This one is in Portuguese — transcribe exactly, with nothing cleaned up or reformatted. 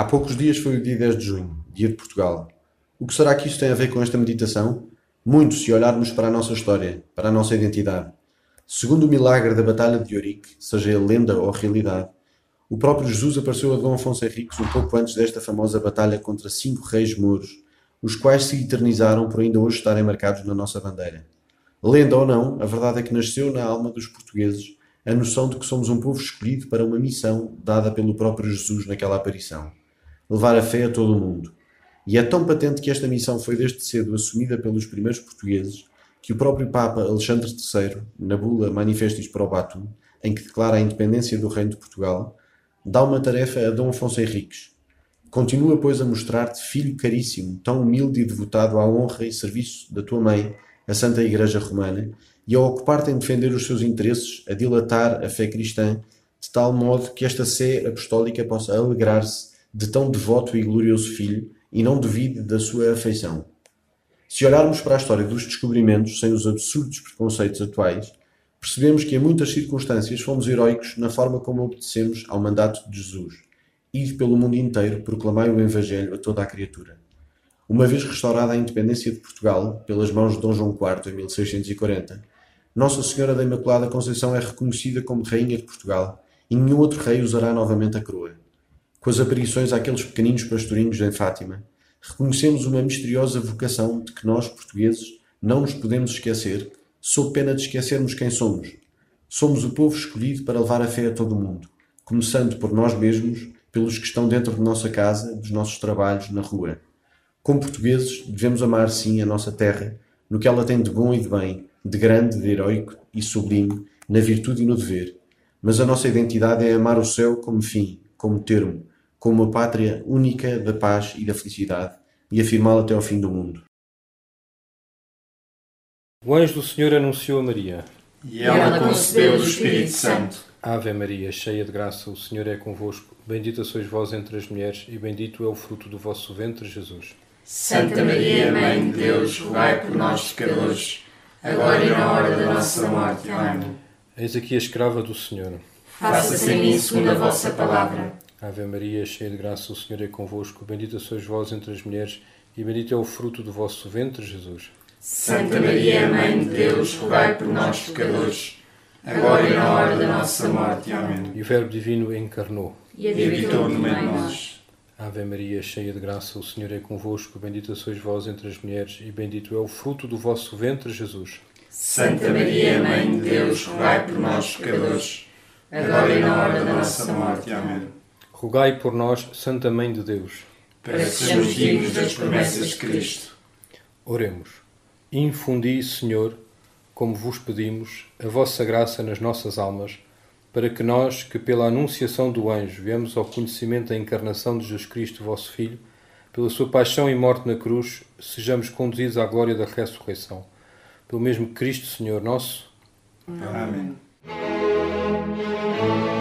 poucos dias foi o dia dez de junho, dia de Portugal. O que será que isso tem a ver com esta meditação? Muito, se olharmos para a nossa história, para a nossa identidade. Segundo o milagre da Batalha de Ourique, seja ele lenda ou realidade, o próprio Jesus apareceu a Dom Afonso Henriques um pouco antes desta famosa batalha contra cinco reis mouros, os quais se eternizaram por ainda hoje estarem marcados na nossa bandeira. Lenda ou não, a verdade é que nasceu na alma dos portugueses a noção de que somos um povo escolhido para uma missão dada pelo próprio Jesus naquela aparição: levar a fé a todo o mundo. E é tão patente que esta missão foi desde cedo assumida pelos primeiros portugueses que o próprio Papa Alexandre terceiro, na bula Manifestis Probatum, em que declara a independência do Reino de Portugal, dá uma tarefa a Dom Afonso Henriques. Continua, pois, a mostrar-te, filho caríssimo, tão humilde e devotado à honra e serviço da tua mãe, a Santa Igreja Romana, e a ocupar-te em defender os seus interesses, a dilatar a fé cristã, de tal modo que esta sé apostólica possa alegrar-se de tão devoto e glorioso filho, e não duvide da sua afeição. Se olharmos para a história dos descobrimentos, sem os absurdos preconceitos atuais, percebemos que em muitas circunstâncias fomos heroicos na forma como obedecemos ao mandato de Jesus: ide pelo mundo inteiro, proclamai o Evangelho a toda a criatura. Uma vez restaurada a independência de Portugal, pelas mãos de Dom João quarto, em mil seiscentos e quarenta, Nossa Senhora da Imaculada Conceição é reconhecida como Rainha de Portugal e nenhum outro rei usará novamente a coroa. Com as aparições àqueles pequeninos pastorinhos em Fátima, reconhecemos uma misteriosa vocação de que nós, portugueses, não nos podemos esquecer, sob pena de esquecermos quem somos. Somos o povo escolhido para levar a fé a todo o mundo, começando por nós mesmos, pelos que estão dentro de nossa casa, dos nossos trabalhos, na rua. Como portugueses, devemos amar sim a nossa terra, no que ela tem de bom e de bem, de grande, de heroico e sublime, na virtude e no dever. Mas a nossa identidade é amar o céu como fim, como termo, como uma pátria única da paz e da felicidade, e afirmá-la até ao fim do mundo. O anjo do Senhor anunciou a Maria. E ela concebeu do Espírito Santo. Ave Maria, cheia de graça, o Senhor é convosco. Bendita sois vós entre as mulheres, e bendito é o fruto do vosso ventre, Jesus. Santa Maria, Mãe de Deus, rogai por nós, pecadores, agora e na hora da nossa morte. Amém. Eis aqui a escrava do Senhor. Faça-se em mim segundo a vossa palavra. Ave Maria, cheia de graça, o Senhor é convosco. Bendita sois vós entre as mulheres, e bendito é o fruto do vosso ventre, Jesus. Santa Maria, Mãe de Deus, rogai por nós, pecadores, agora e na hora da nossa morte. Amém. E o Verbo Divino encarnou e habitou no meio de nós. Ave Maria, cheia de graça, o Senhor é convosco. Bendita sois vós entre as mulheres, e bendito é o fruto do vosso ventre, Jesus. Santa Maria, Mãe de Deus, rogai por nós, pecadores, agora e na hora da nossa morte. Amém. Rogai por nós, Santa Mãe de Deus, para que sejamos dignos das promessas de Cristo. Oremos. Infundi, Senhor, como vos pedimos, a vossa graça nas nossas almas, para que nós, que pela anunciação do anjo viemos ao conhecimento da encarnação de Jesus Cristo, vosso Filho, pela sua paixão e morte na cruz, sejamos conduzidos à glória da ressurreição. Pelo mesmo Cristo, Senhor nosso. Amém.